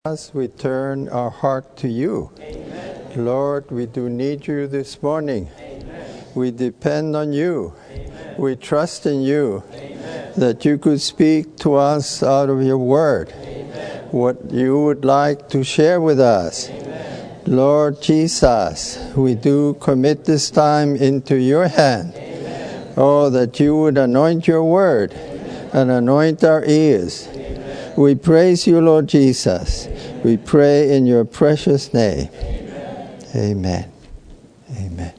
As we turn our heart to you, Amen. Lord, we do need you this morning. Amen. We depend on you. Amen. We trust in you, Amen. that you could speak to us out of your word, Amen. what you would like to share with us. Amen. Lord Jesus, we do commit this time into your hand. Amen. Oh, that you would anoint your word and anoint our ears. We praise you, Lord Jesus. We pray in your precious name. Amen. Amen.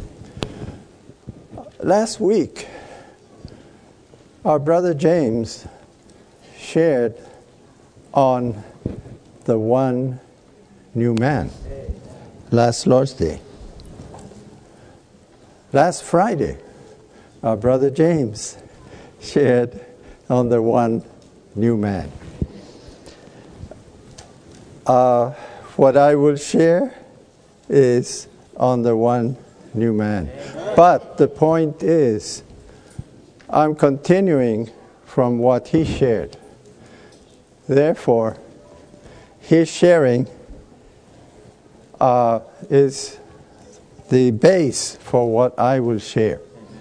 Last week, our brother James shared on the one new man. Last Lord's Day. Last Friday, our brother James shared on the one new man. What I will share is on the one new man. But the point is, I'm continuing from what he shared. Therefore, his sharing is the base for what I will share.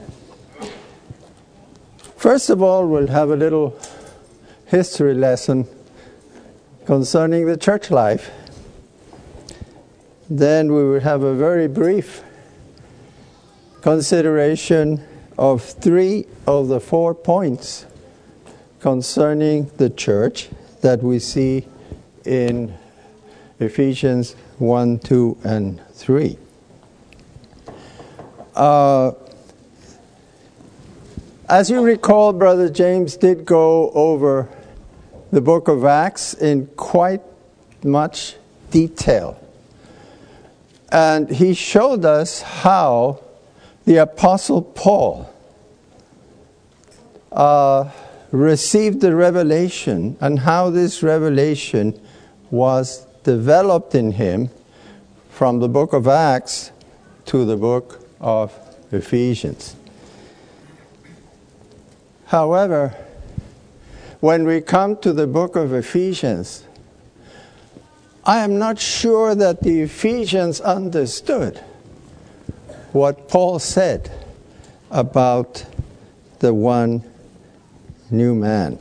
First of all, we'll have a little history lesson concerning the church life. Then we will have a very brief consideration of 3 of the 4 points concerning the church that we see in Ephesians 1, 2, and 3. As you recall, Brother James did go over the book of Acts in quite much detail. And he showed us how the Apostle Paul received the revelation and how this revelation was developed in him from the book of Acts to the book of Ephesians. However, when we come to the book of Ephesians, I am not sure that the Ephesians understood what Paul said about the one new man.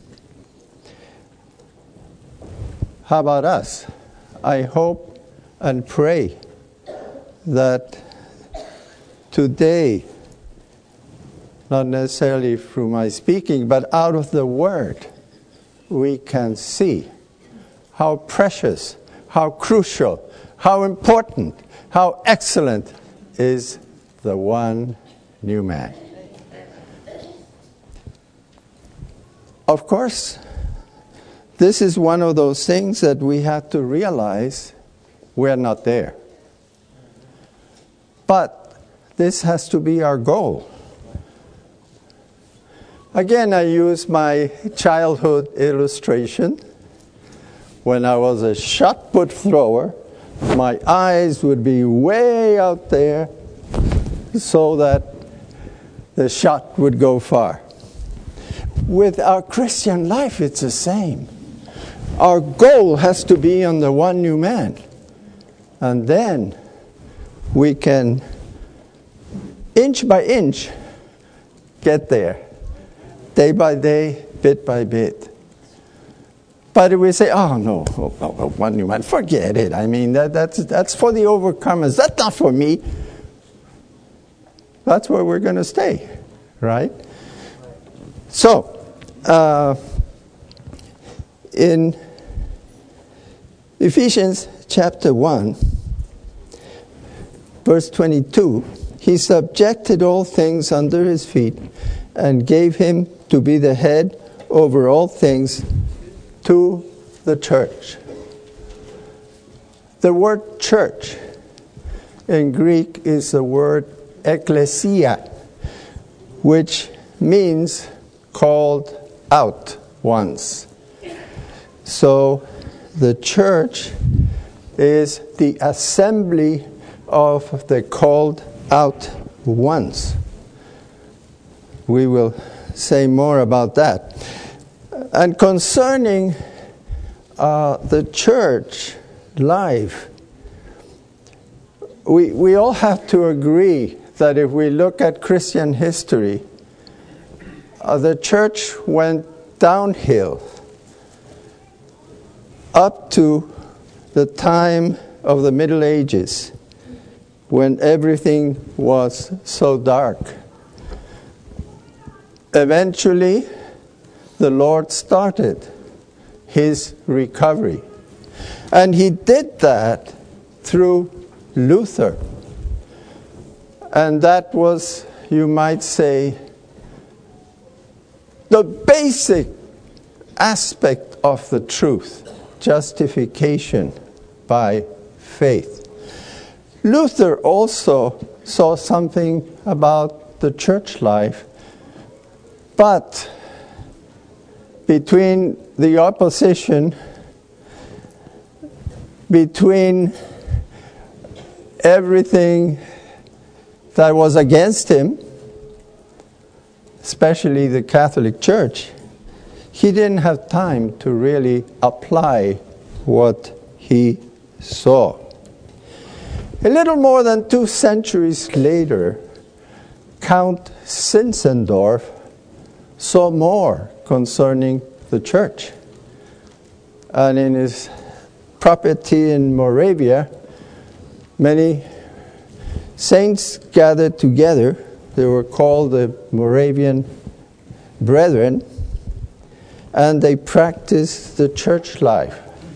How about us? I hope and pray that today, not necessarily through my speaking, but out of the Word, we can see how precious, how crucial, how important, how excellent is the one new man. Of course, this is one of those things that we have to realize we're not there. But this has to be our goal. Again, I use my childhood illustration. When I was a shot put thrower, my eyes would be way out there so that the shot would go far. With our Christian life, it's the same. Our goal has to be on the one new man. And then we can, inch by inch, get there. Day by day, bit by bit. But if we say, oh no, one new man, forget it. I mean, that's for the overcomers. That's not for me. That's where we're going to stay, right? So, in Ephesians chapter 1, verse 22, he subjected all things under his feet and gave him to be the head over all things to the church. The word church in Greek is the word ekklesia, which means called out ones. So the church is the assembly of the called out ones. We will say more about that. And concerning the church life, we all have to agree that if we look at Christian history, the church went downhill up to the time of the Middle Ages, when everything was so dark. Eventually, the Lord started his recovery. And he did that through Luther. And that was, you might say, the basic aspect of the truth, justification by faith. Luther also saw something about the church life, but between the opposition, between everything that was against him, especially the Catholic Church, he didn't have time to really apply what he saw. A little more than 2 centuries later, Count Zinzendorf saw more concerning the church. And in his property in Moravia, many saints gathered together. They were called the Moravian Brethren, and they practiced the church life.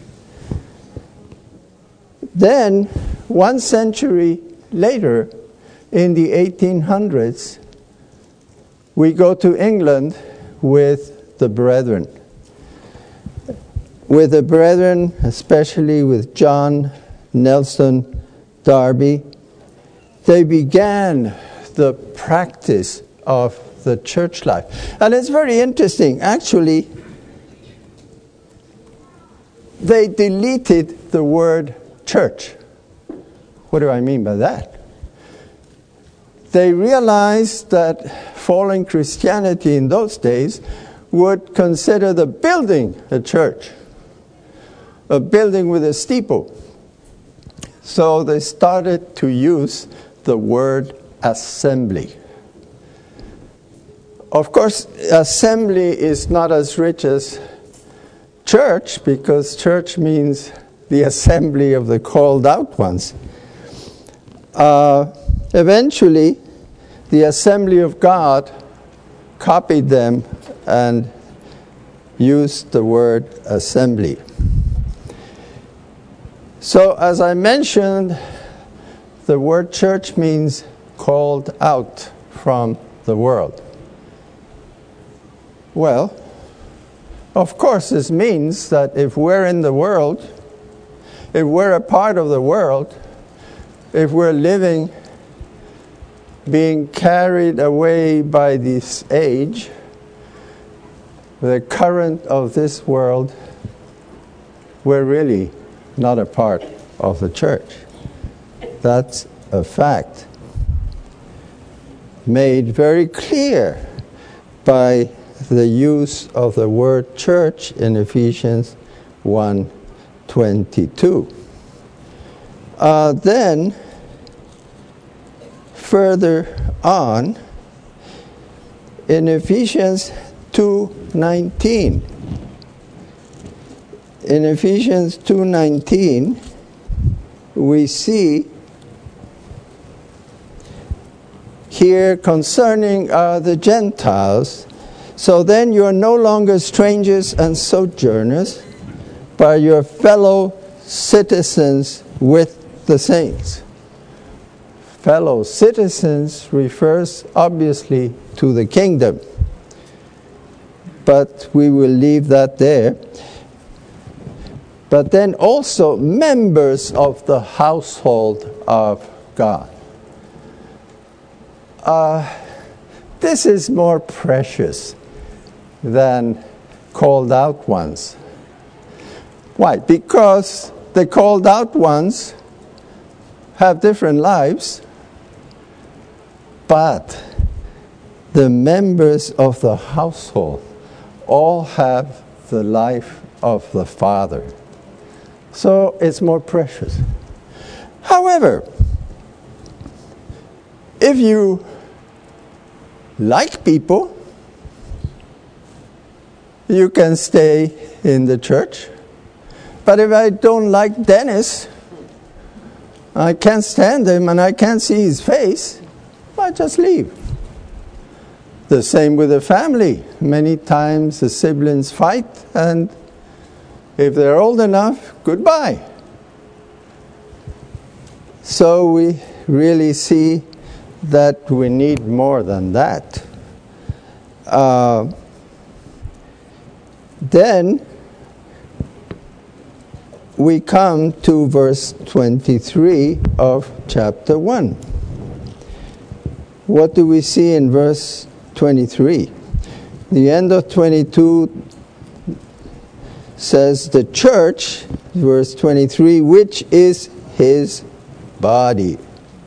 Then, 1 century later, in the 1800s, we go to England with the Brethren. With the Brethren, especially with John Nelson Darby, they began the practice of the church life. And it's very interesting. Actually, they deleted the word church. What do I mean by that? They realized that following Christianity in those days would consider the building a church, a building with a steeple. So they started to use the word assembly. Of course, assembly is not as rich as church, because church means the assembly of the called out ones. Eventually, the Assembly of God copied them and used the word assembly. So, as I mentioned, the word church means called out from the world. Well, of course, this means that if we're in the world, if we're a part of the world, if we're living, being carried away by this age, the current of this world, we're really not a part of the church. That's a fact made very clear by the use of the word church in Ephesians 1:22. Then, further on, in Ephesians 2:19, in Ephesians 2:19, we see here concerning the Gentiles, so then you are no longer strangers and sojourners, but your fellow citizens with the saints. Fellow citizens refers obviously to the kingdom, but we will leave that there. But then also members of the household of God. This is more precious than called out ones. Why? Because the called out ones have different lives, but the members of the household all have the life of the Father. So it's more precious. However, if you like people, you can stay in the church. But if I don't like Dennis, I can't stand him and I can't see his face, I just leave. The same with the family. Many times the siblings fight, and if they're old enough, goodbye. So we really see that we need more than that. Then we come to verse 23 of chapter 1. What do we see in verse 23? The end of 22 says, the church, verse 23, which is his body.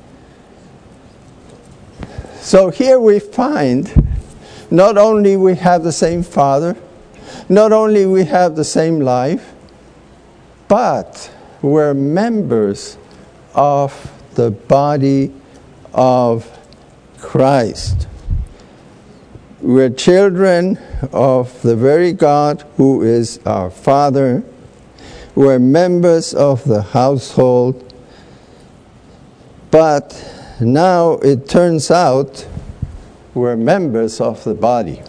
So here we find not only we have the same Father, not only we have the same life, but we're members of the body of Christ. We're children of the very God who is our Father. We're members of the household. But now it turns out we're members of the body.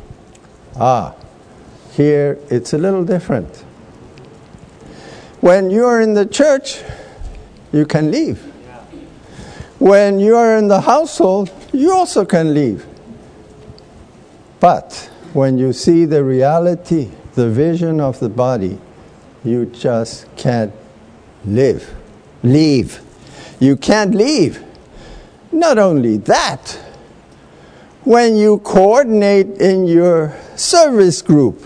Here it's a little different. When you're in the church, you can leave. When you're in the household, you also can leave. But when you see the reality, the vision of the body, you just can't leave. You can't leave. Not only that, when you coordinate in your service group,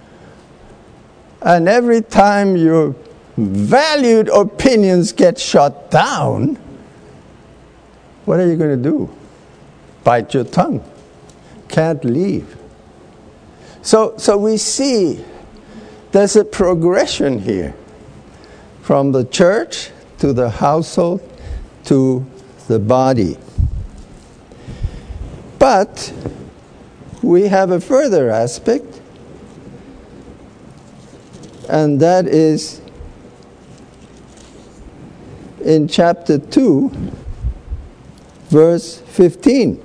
and every time your valued opinions get shut down, what are you going to do? Bite your tongue. Can't leave. So we see there's a progression here from the church to the household to the body. But we have a further aspect, and that is in chapter 2, verse 15.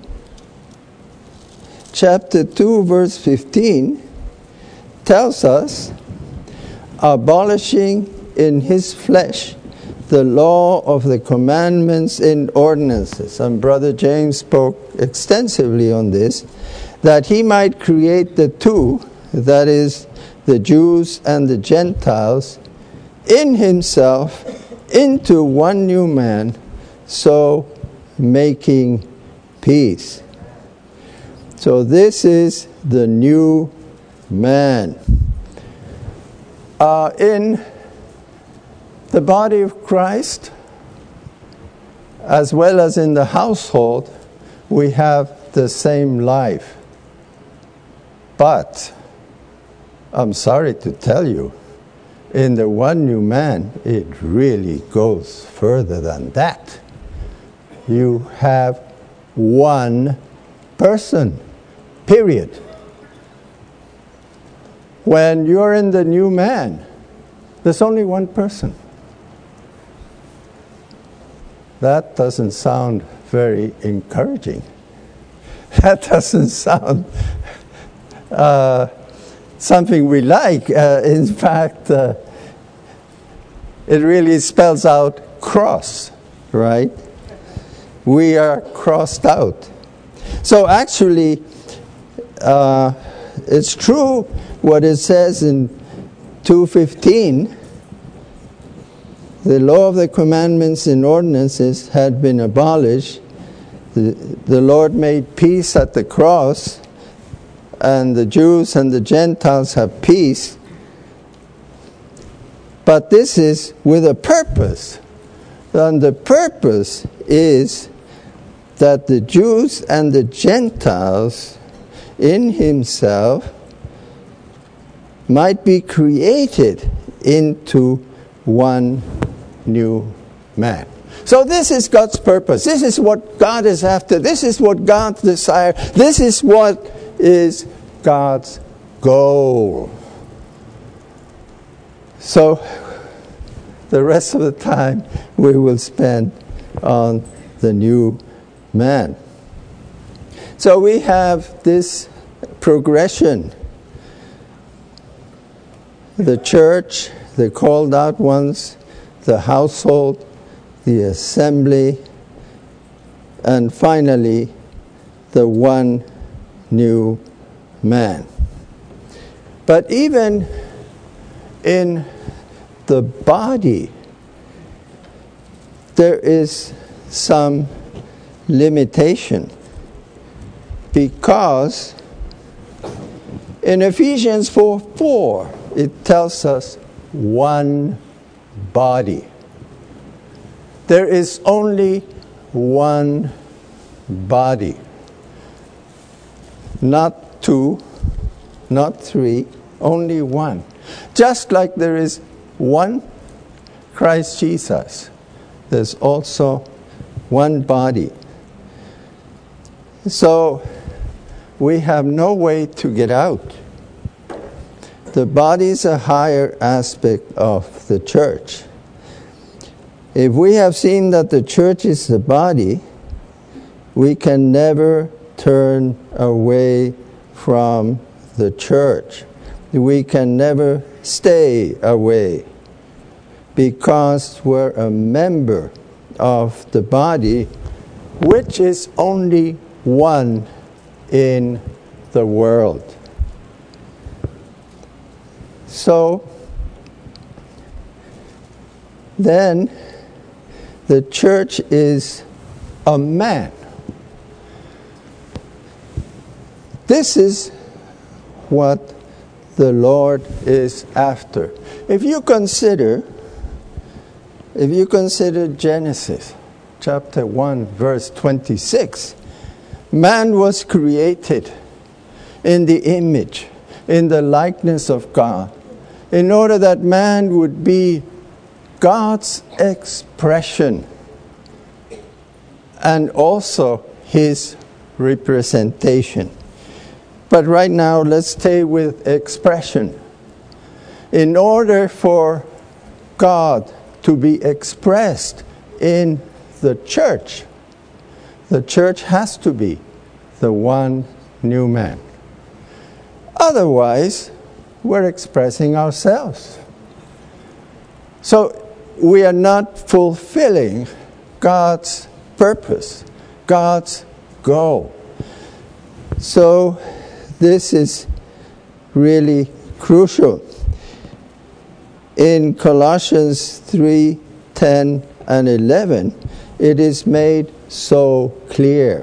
Chapter 2, verse 15 tells us, abolishing in his flesh the law of the commandments and ordinances. And Brother James spoke extensively on this, that he might create the two, that is, the Jews and the Gentiles, in himself into one new man, so making peace. So this is the new man. In the body of Christ, as well as in the household, we have the same life. But I'm sorry to tell you, in the one new man, it really goes further than that. You have one person, period. When you're in the new man, there's only one person. That doesn't sound very encouraging. That doesn't sound something we like. In fact, it really spells out cross, right? We are crossed out. So actually, it's true what it says in 2:15. The law of the commandments and ordinances had been abolished. The Lord made peace at the cross, and the Jews and the Gentiles have peace. But this is with a purpose. And the purpose is that the Jews and the Gentiles in himself might be created into one new man. So this is God's purpose. This is what God is after. This is what God desires. This is what is God's goal. So the rest of the time we will spend on the new man. So we have this progression. The church, the called out ones, the household, the assembly, and finally, the one new man. But even in the body, there is some limitation, because in Ephesians 4:4, it tells us one body. There is only one body. Not two, not three, only one. Just like there is one Christ Jesus, there's also one body. So we have no way to get out. The body is a higher aspect of the church. If we have seen that the church is the body, we can never turn away from the church. We can never stay away, because we're a member of the body, which is only one in the world. So then the church is a man. This is what the Lord is after. If you consider Genesis chapter 1 verse 26, man was created in the image, in the likeness of God, in order that man would be God's expression and also his representation. But right now, let's stay with expression. In order for God to be expressed in the church has to be the one new man. Otherwise, we're expressing ourselves. So we are not fulfilling God's purpose, God's goal. So this is really crucial. In Colossians 3:10 and 11, it is made so clear.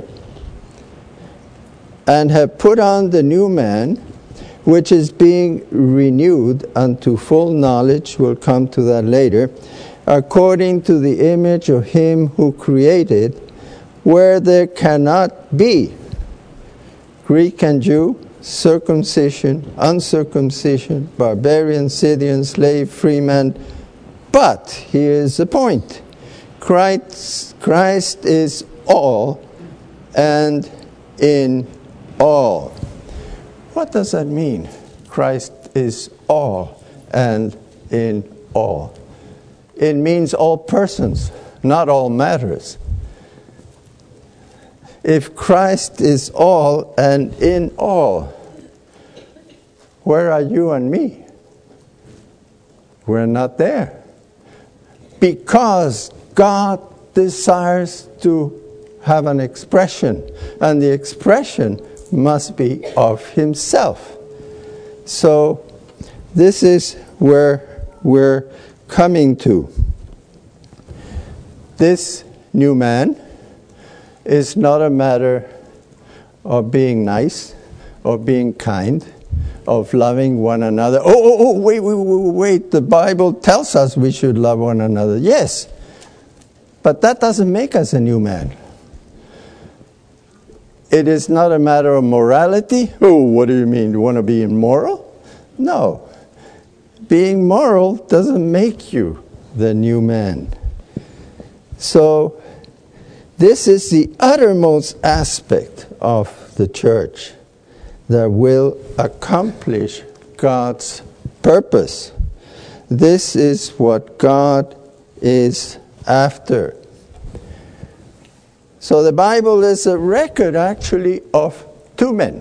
And have put on the new man, which is being renewed unto full knowledge, we'll come to that later, according to the image of him who created, where there cannot be Greek and Jew, circumcision, uncircumcision, barbarian, Scythian, slave, free man. But here's the point. Christ is all and in all. What does that mean? Christ is all and in all. It means all persons, not all matters. If Christ is all and in all, where are you and me? We're not there. Because God desires to have an expression, and the expression must be of himself. So this is where we're coming to. This new man is not a matter of being nice, of being kind, of loving one another. Wait, the Bible tells us we should love one another. Yes, but that doesn't make us a new man. It is not a matter of morality. Oh, what do you mean? You want to be immoral? No. being moral doesn't make you the new man. So this is the uttermost aspect of the church that will accomplish God's purpose. This is what God is after. So the Bible is a record actually of two men.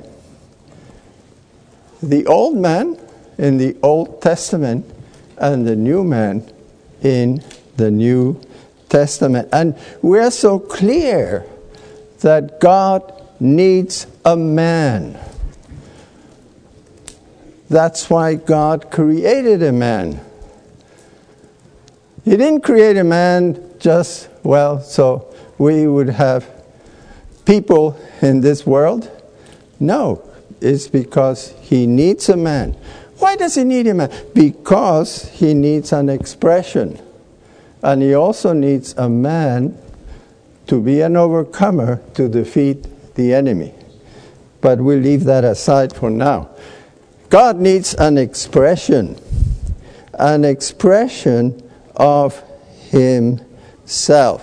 The old man in the Old Testament and the new man in the New Testament. And we're so clear that God needs a man. That's why God created a man. He didn't create a man just, so we would have people in this world. No, it's because he needs a man. Why does he need a man? Because he needs an expression. And he also needs a man to be an overcomer to defeat the enemy. But we'll leave that aside for now. God needs an expression of himself.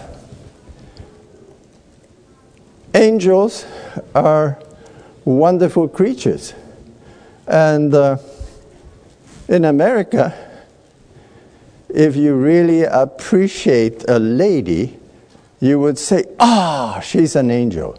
Angels are wonderful creatures. And in America, if you really appreciate a lady, you would say, she's an angel.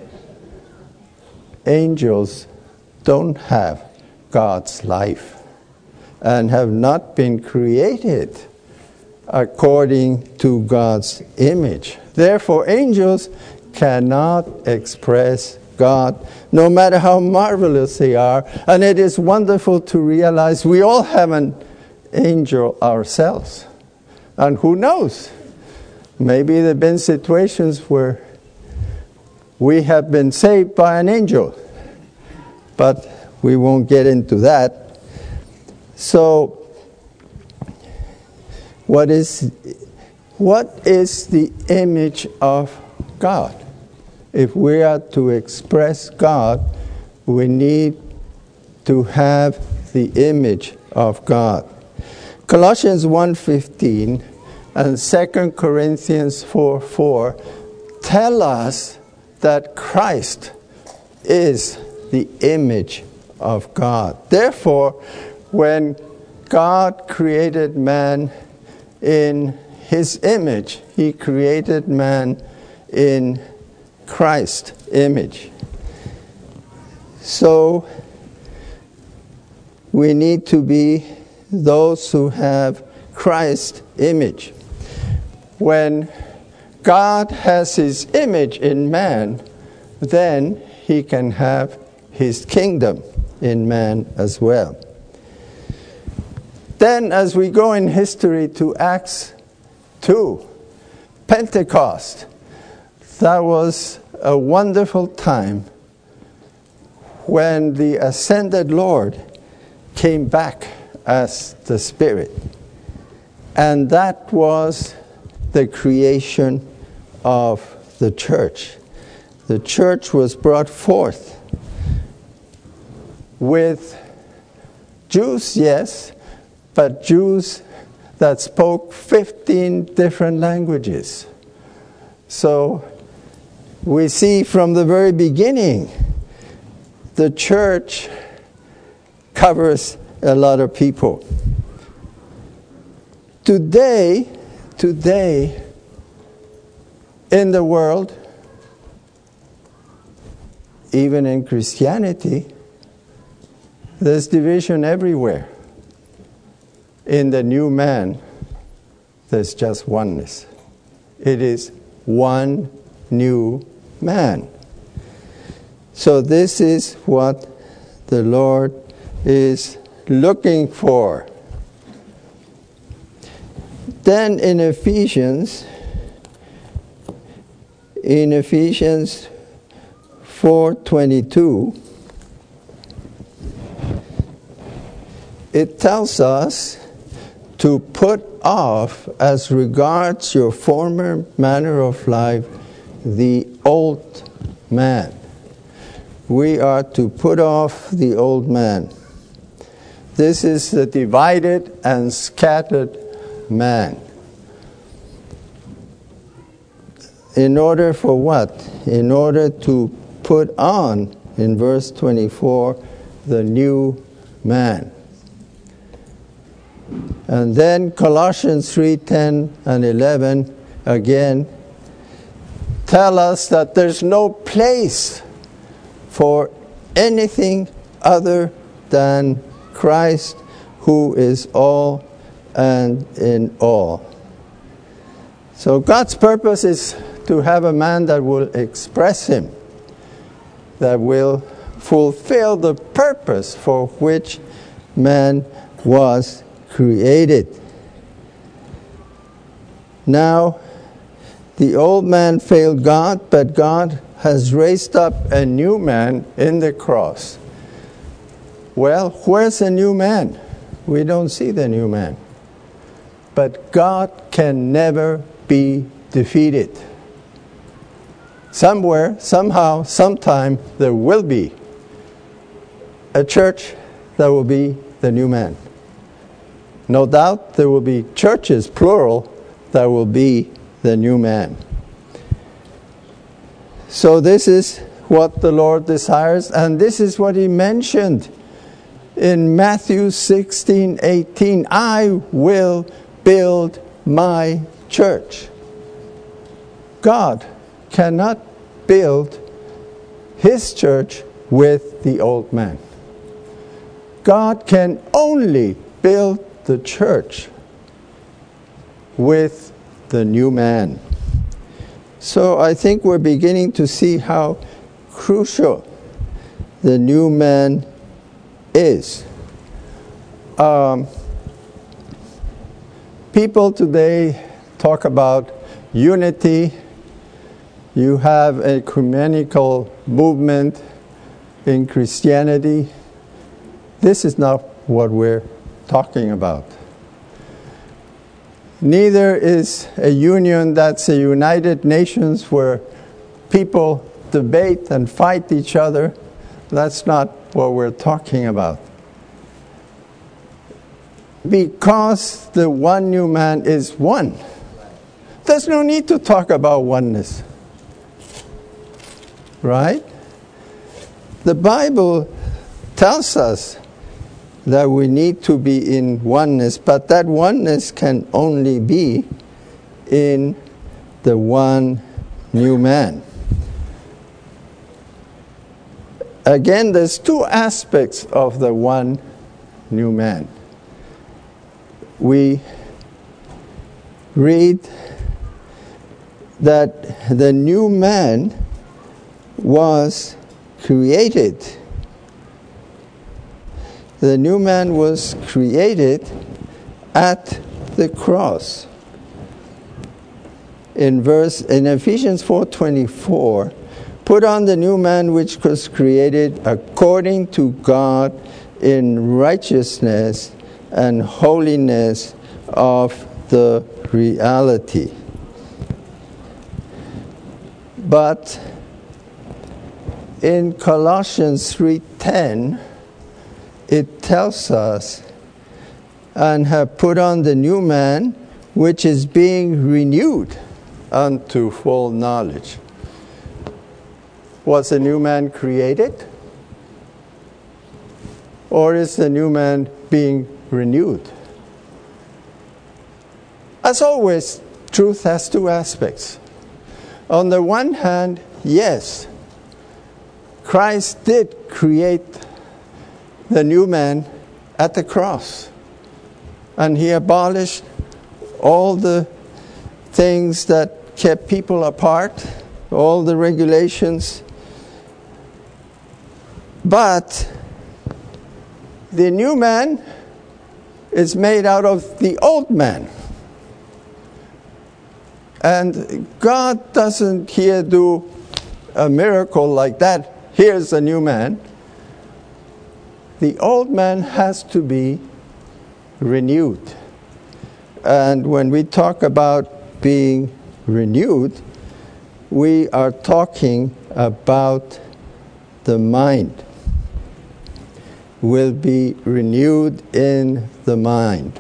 Angels don't have God's life and have not been created according to God's image. Therefore, angels cannot express God, no matter how marvelous they are. And it is wonderful to realize we all have an angel ourselves. And who knows? Maybe there have been situations where we have been saved by an angel. But we won't get into that. So, what is the image of God? If we are to express God, we need to have the image of God. Colossians 1:15 and 2 Corinthians 4:4 tell us that Christ is the image of God. Therefore, when God created man in his image, he created man in Christ's image. So, we need to be those who have Christ's image. When God has his image in man, then he can have his kingdom in man as well. Then, as we go in history to Acts 2, Pentecost, that was a wonderful time when the ascended Lord came back as the Spirit. And that was the creation of the church. The church was brought forth with Jews, yes, but Jews that spoke 15 different languages. So we see from the very beginning, the church covers a lot of people. Today, in the world, even in Christianity, there's division everywhere. In the new man, there's just oneness. It is one new man. So this is what the Lord is looking for. Then in Ephesians 4:22, it tells us to put off, as regards your former manner of life, the old man. We are to put off the old man. This is the divided and scattered man. In order for what? In order to put on, in verse 24, the new man. And then Colossians 3:10 and 11 again tell us that there's no place for anything other than Christ, who is all and in all. So God's purpose is to have a man that will express Him, that will fulfill the purpose for which man was created. Now, the old man failed God, but God has raised up a new man in the cross. Well, where's the new man? We don't see the new man. But God can never be defeated. Somewhere, somehow, sometime, there will be a church that will be the new man. No doubt there will be churches, plural, that will be the new man. So this is what the Lord desires, and this is what He mentioned in Matthew 16:18. I will build my church. God cannot build His church with the old man. God can only build the church with the new man. So I think we're beginning to see how crucial the new man is. People today talk about unity. You have a ecumenical movement in Christianity. This is not what we're talking about. Neither is a union that's a United Nations where people debate and fight each other. That's not what we're talking about. Because the one new man is one, there's no need to talk about oneness. Right? The Bible tells us that we need to be in oneness, but that oneness can only be in the one new man. Again, there's two aspects of the one new man. We read that the new man was created. The new man was created at the cross. In Ephesians 4:24, put on the new man which was created according to God in righteousness and holiness of the reality. But in Colossians 3:10, it tells us, and have put on the new man, which is being renewed unto full knowledge. Was the new man created? Or is the new man being renewed? As always, truth has two aspects. On the one hand, yes, Christ did create the new man at the cross. And He abolished all the things that kept people apart, all the regulations. But the new man is made out of the old man. And God doesn't here do a miracle like that. Here's a new man. The old man has to be renewed. And when we talk about being renewed, we are talking about the mind. will be renewed in the mind.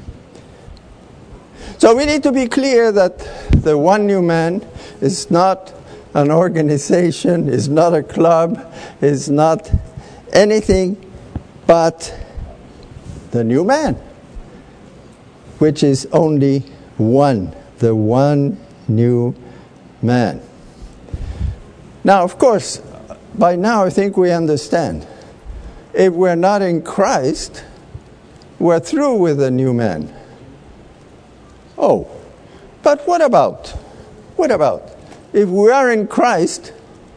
So we need to be clear that the one new man is not an organization, is not a club, is not anything but the new man, which is only one, the one new man. Now, of course, by now I think we understand. If we're not in Christ, we're through with the new man. Oh, but what about if we are in Christ,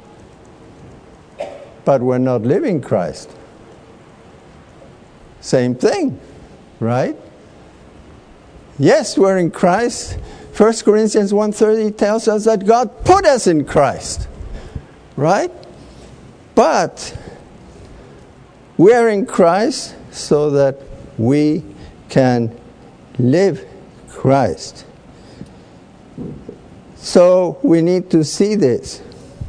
but we're not living Christ? Same thing, right? Yes, we're in Christ. 1 Corinthians 1:30 tells us that God put us in Christ, right? But we're in Christ so that we can live Christ. So we need to see this.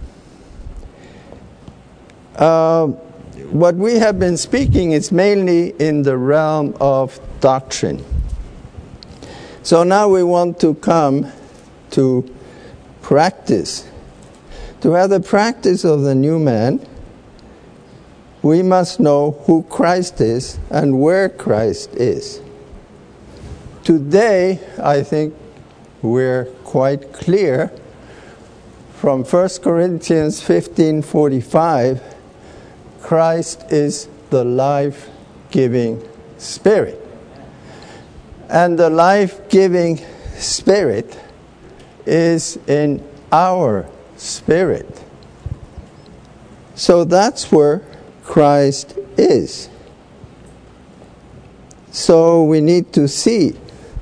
What we have been speaking is mainly in the realm of doctrine. So now we want to come to practice. To have the practice of the new man, we must know who Christ is and where Christ is. Today, I think we're quite clear from 1 Corinthians 15:45, Christ is the life-giving Spirit. And the life-giving Spirit is in our spirit. So that's where Christ is. So we need to see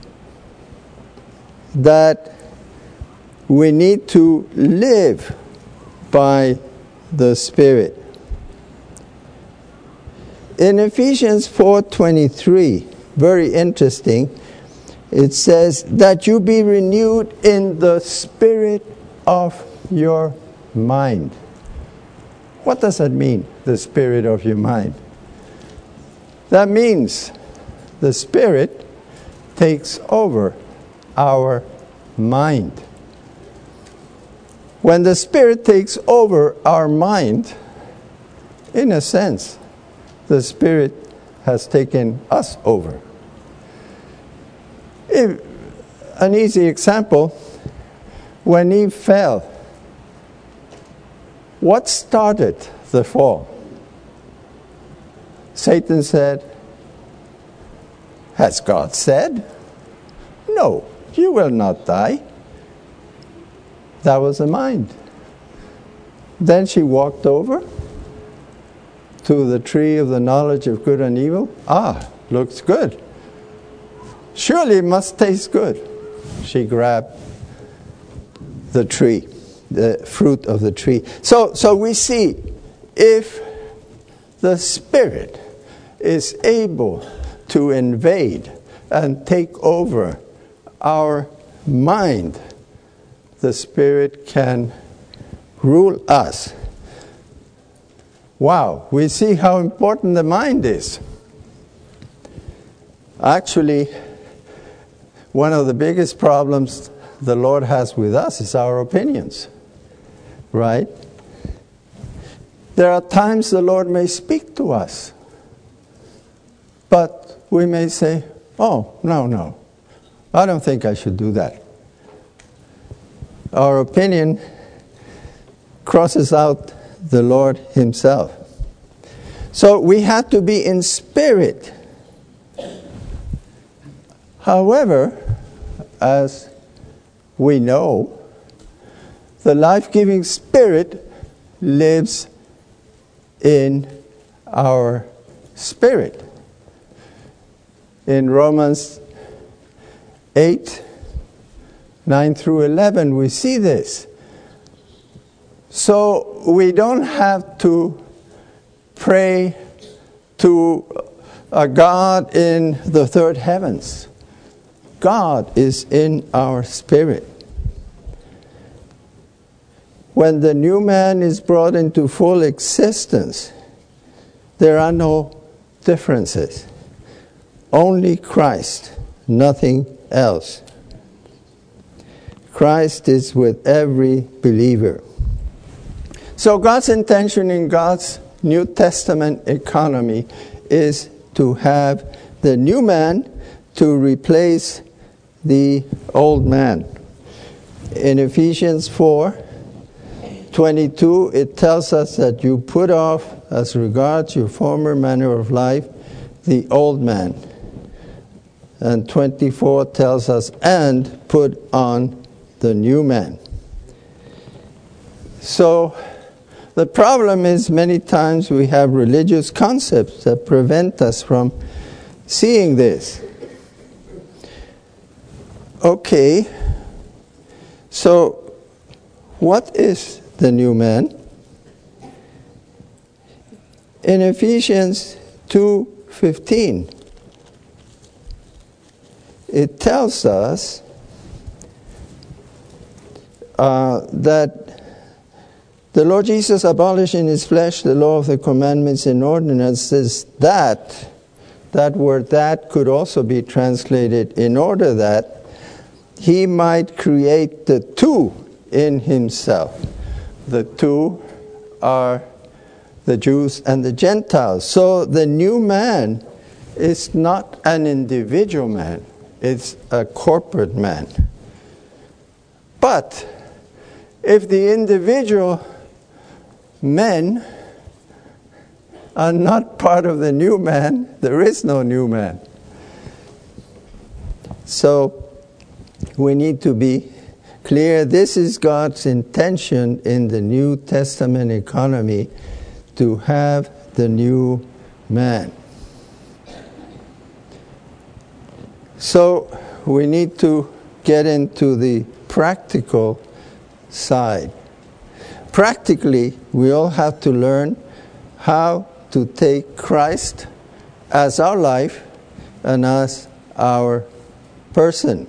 that we need to live by the Spirit. In Ephesians 4:23, very interesting, it says that you be renewed in the spirit of your mind. What does that mean, the spirit of your mind? That means the Spirit takes over our mind. When the Spirit takes over our mind, in a sense, the Spirit has taken us over. An easy example, when Eve fell, what started the fall? Satan said, "Has God said? No, you will not die." That was the mind. Then she walked over to the tree of the knowledge of good and evil. Looks good. Surely it must taste good. She grabbed the tree, the fruit of the tree. So we see, if the Spirit is able to invade and take over our mind, the Spirit can rule us. Wow, we see how important the mind is. Actually, one of the biggest problems the Lord has with us is our opinions, right? There are times the Lord may speak to us, but we may say, "Oh, no, I don't think I should do that." Our opinion crosses out the Lord Himself. So we have to be in spirit. However, as we know, the life-giving Spirit lives in our spirit. In Romans 8:9 through 11, we see this. So we don't have to pray to a God in the third heavens. God is in our spirit. When the new man is brought into full existence, there are no differences. Only Christ, nothing else. Christ is with every believer. So God's intention in God's New Testament economy is to have the new man to replace the old man. In Ephesians 4:22, it tells us that you put off, as regards your former manner of life, the old man. And 24 tells us, and put on the new man. So, the problem is many times we have religious concepts that prevent us from seeing this. Okay, so what is the new man? In Ephesians 2:15, it tells us that the Lord Jesus abolished in his flesh the law of the commandments and ordinances, that word "that" could also be translated in order that he might create the two in himself. The two are the Jews and the Gentiles. So the new man is not an individual man, it's a corporate man. But if the individual men are not part of the new man, there is no new man. So we need to be clear. This is God's intention in the New Testament economy, to have the new man. So we need to get into the practical side. Practically, we all have to learn how to take Christ as our life and as our person.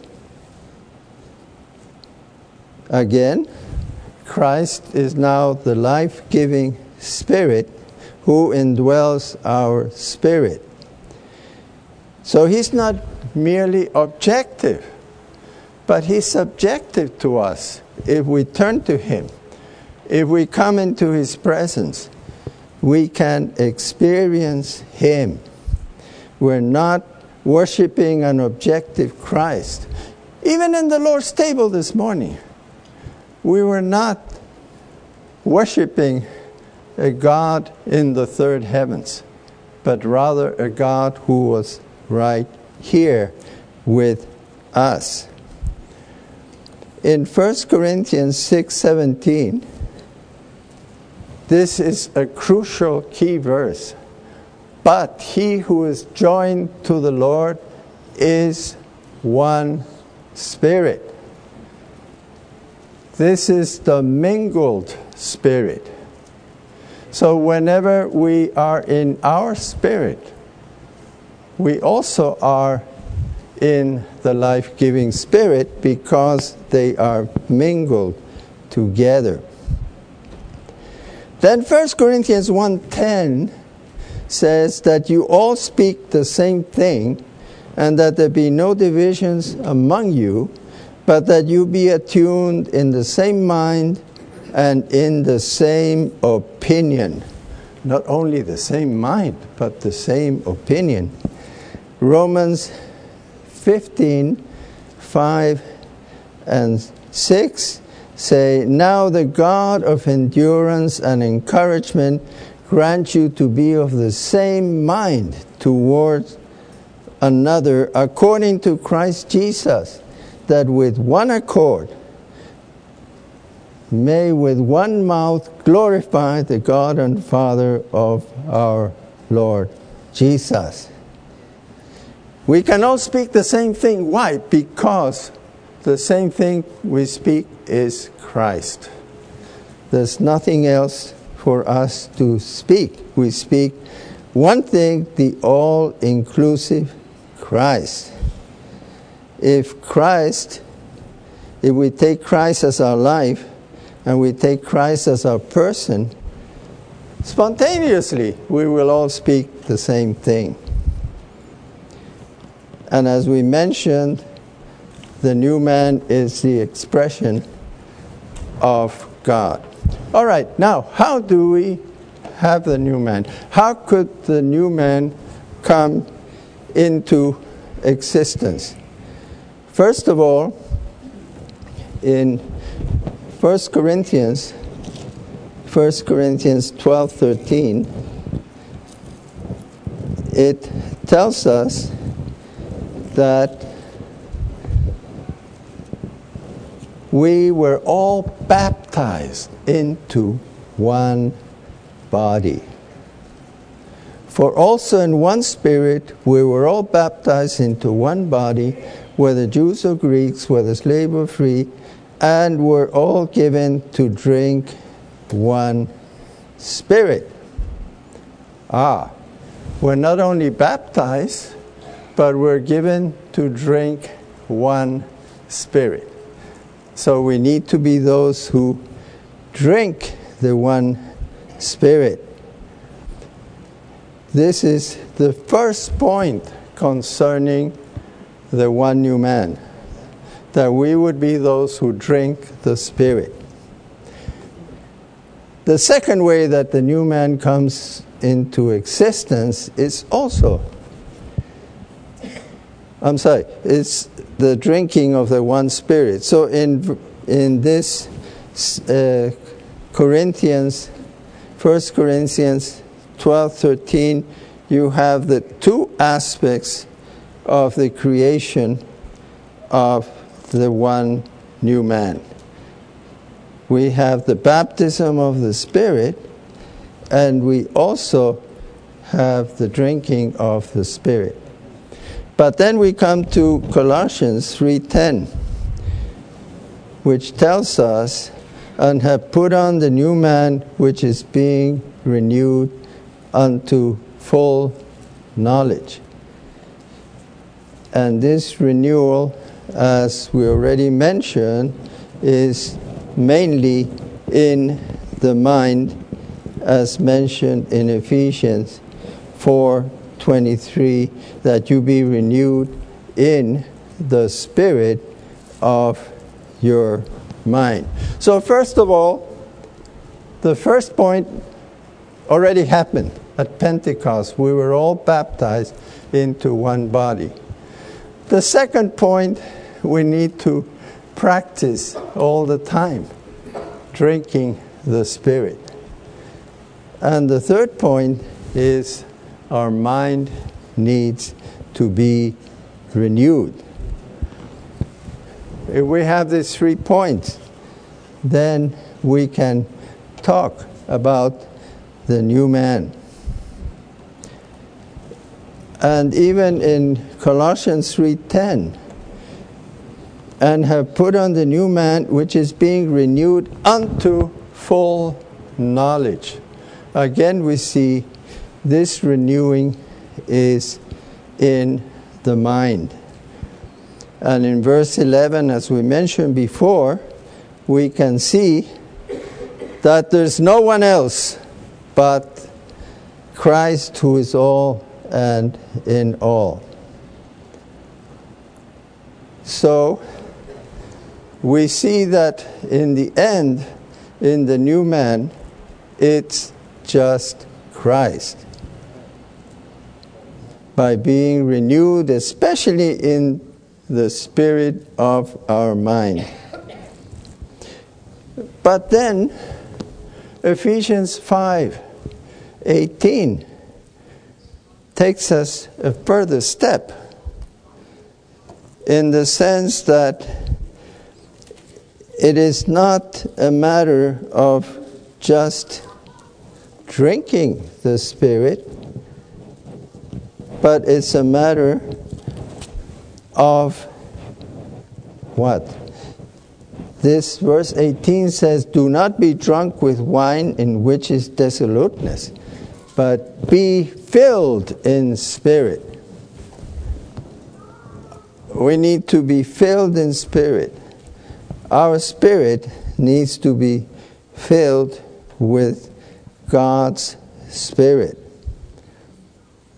Again, Christ is now the life-giving Spirit who indwells our spirit. So he's not merely objective, but he's subjective to us if we turn to him. If we come into his presence, we can experience him. We're not worshiping an objective Christ. Even in the Lord's table this morning, we were not worshiping a God in the third heavens, but rather a God who was right here with us. In 1 Corinthians 6:17, this is a crucial key verse. But he who is joined to the Lord is one spirit. This is the mingled spirit. So whenever we are in our spirit, we also are in the life-giving Spirit, because they are mingled together. Then 1 Corinthians 1:10 says that you all speak the same thing, and that there be no divisions among you, but that you be attuned in the same mind and in the same opinion. Not only the same mind, but the same opinion. Romans 15:5 and 6 say, now the God of endurance and encouragement grant you to be of the same mind towards another, according to Christ Jesus, that with one accord may with one mouth glorify the God and Father of our Lord Jesus. We can all speak the same thing. Why? Because the same thing we speak is Christ. There's nothing else for us to speak. We speak one thing, the all-inclusive Christ. If we take Christ as our life, and we take Christ as our person, spontaneously we will all speak the same thing. And as we mentioned, the new man is the expression of God. All right, now, how do we have the new man? How could the new man come into existence? First of all, in 1 Corinthians 12:13, it tells us that we were all baptized into one body. For also in one Spirit we were all baptized into one body, whether Jews or Greeks, whether slave or free, and were all given to drink one Spirit. We're not only baptized, but we're given to drink one Spirit. So we need to be those who drink the one Spirit. This is the first point concerning the one new man, that we would be those who drink the Spirit. The second way that the new man comes into existence is also, it's the drinking of the one Spirit. So in this Corinthians, 1 Corinthians 12:13, you have the two aspects of the creation of the one new man. We have the baptism of the Spirit, and we also have the drinking of the Spirit. But then we come to Colossians 3:10, which tells us, and have put on the new man, which is being renewed unto full knowledge. And this renewal, as we already mentioned, is mainly in the mind, as mentioned in Ephesians 4:23, that you be renewed in the spirit of your mind. So first of all, the first point already happened at Pentecost. We were all baptized into one body. The second point, we need to practice all the time, drinking the Spirit. And the third point is our mind needs to be renewed. If we have these 3 points, then we can talk about the new man. And even in Colossians 3:10, and have put on the new man, which is being renewed unto full knowledge. Again, we see this renewing is in the mind. And in verse 11, as we mentioned before, we can see that there's no one else but Christ, who is all and in all. So we see that in the end, in the new man, it's just Christ. By being renewed, especially in the spirit of our mind. But then, Ephesians 5:18 takes us a further step, in the sense that it is not a matter of just drinking the Spirit, but it's a matter of what? This verse 18 says, "Do not be drunk with wine, in which is dissoluteness, but be filled in Spirit." We need to be filled in Spirit. Our spirit needs to be filled with God's Spirit.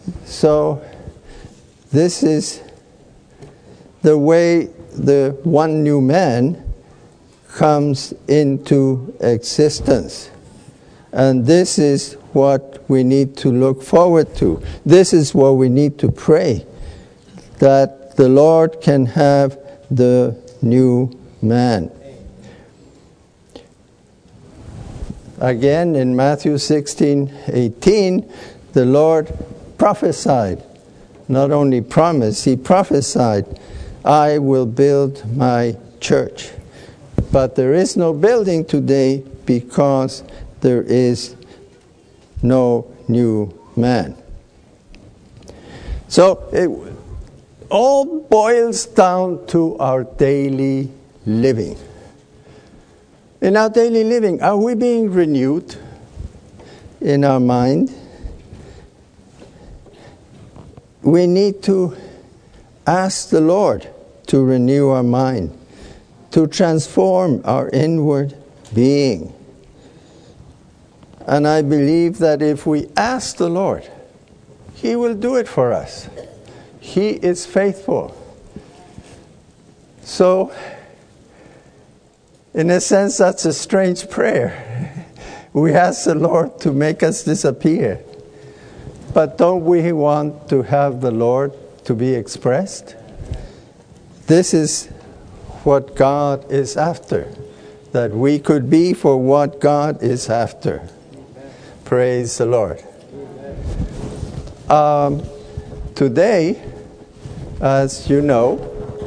So this is the way the one new man comes into existence. And this is what we need to look forward to. This is what we need to pray, that the Lord can have the new man. Again, in Matthew 16:18, the Lord prophesied. Not only promised, he prophesied, I will build my church. But there is no building today because there is no new man. So it all boils down to our daily living. In our daily living, are we being renewed in our mind? We need to ask the Lord to renew our mind, to transform our inward being. And I believe that if we ask the Lord, he will do it for us. He is faithful. So, in a sense, that's a strange prayer. We ask the Lord to make us disappear. But don't we want to have the Lord to be expressed? This is what God is after, that we could be for what God is after. Praise the Lord. Today, as you know,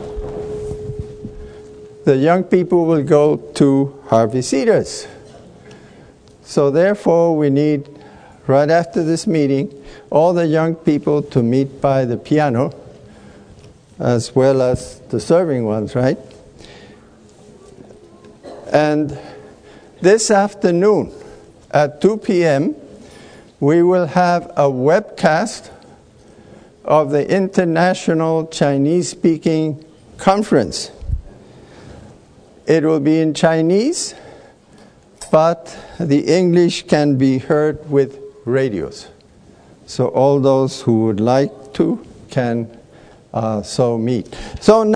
the young people will go to Harvey Cedars. So therefore, we need, right after this meeting, all the young people to meet by the piano, as well as the serving ones, right? And this afternoon, at 2 p.m., we will have a webcast of the International Chinese-Speaking Conference. It will be in Chinese, but the English can be heard with radios. So all those who would like to can so meet. So